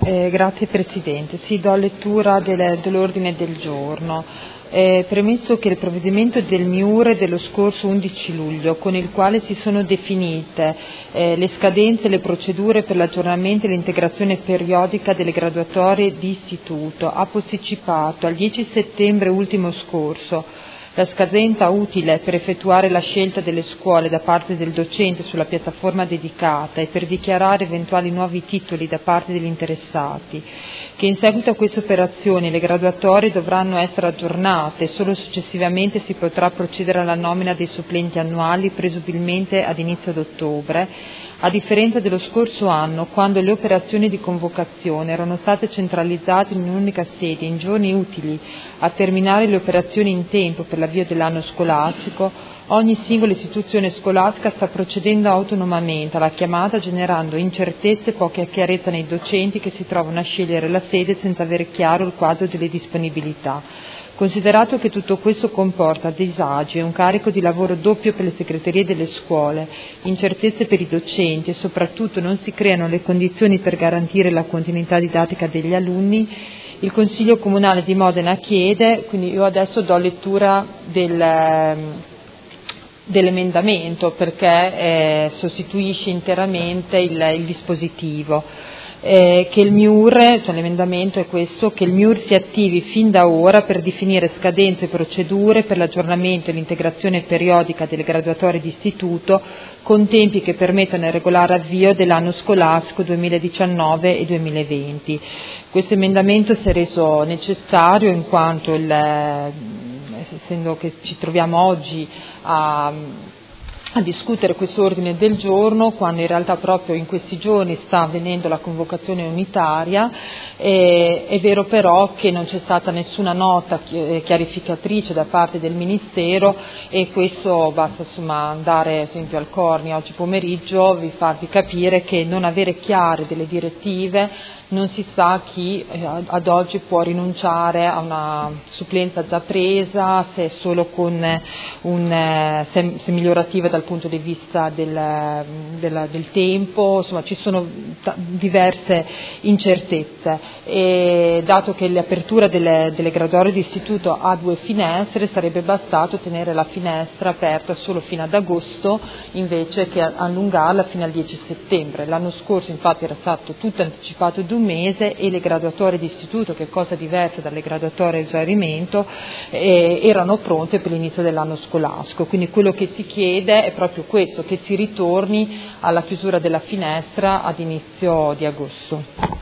Grazie Presidente. Sì, do lettura dell'ordine del giorno. Premesso che il provvedimento del MIUR dello scorso 11 luglio, con il quale si sono definite le scadenze e le procedure per l'aggiornamento e l'integrazione periodica delle graduatorie di istituto, ha posticipato al 10 settembre ultimo scorso la scadenza utile per effettuare la scelta delle scuole da parte del docente sulla piattaforma dedicata e per dichiarare eventuali nuovi titoli da parte degli interessati, che in seguito a queste operazioni le graduatorie dovranno essere aggiornate e solo successivamente si potrà procedere alla nomina dei supplenti annuali, presumibilmente ad inizio d'ottobre, a differenza dello scorso anno, quando le operazioni di convocazione erano state centralizzate in un'unica sede in giorni utili a terminare le operazioni in tempo per l'avvio dell'anno scolastico. Ogni singola istituzione scolastica sta procedendo autonomamente alla chiamata, generando incertezze e poca chiarezza nei docenti che si trovano a scegliere la sede senza avere chiaro il quadro delle disponibilità. Considerato che tutto questo comporta disagi e un carico di lavoro doppio per le segreterie delle scuole, incertezze per i docenti e soprattutto non si creano le condizioni per garantire la continuità didattica degli alunni, il Consiglio Comunale di Modena chiede, quindi io adesso do lettura dell'emendamento perché sostituisce interamente il dispositivo. Che il MIUR, cioè l'emendamento è questo, che il MIUR si attivi fin da ora per definire scadenze e procedure per l'aggiornamento e l'integrazione periodica delle graduatorie di istituto con tempi che permettano il regolare avvio dell'anno scolastico 2019 e 2020. Questo emendamento si è reso necessario in quanto, essendo che ci troviamo oggi a discutere questo ordine del giorno, quando in realtà proprio in questi giorni sta avvenendo la convocazione unitaria, è vero però che non c'è stata nessuna nota chiarificatrice da parte del Ministero e questo basta andare ad esempio al Corni oggi pomeriggio, farvi capire che non avere chiare delle direttive non si sa chi ad oggi può rinunciare a una supplenza già presa, se è solo con se migliorativa dal punto di vista del tempo, insomma ci sono diverse incertezze e dato che l'apertura delle graduatorie di istituto ha 2 finestre sarebbe bastato tenere la finestra aperta solo fino ad agosto invece che allungarla fino al 10 settembre. L'anno scorso infatti era stato tutto anticipato di un mese e le graduatorie di istituto, che è cosa diversa dalle graduatorie a esaurimento, erano pronte per l'inizio dell'anno scolastico. Quindi quello che si chiede è proprio questo, che si ritorni alla chiusura della finestra ad inizio di agosto.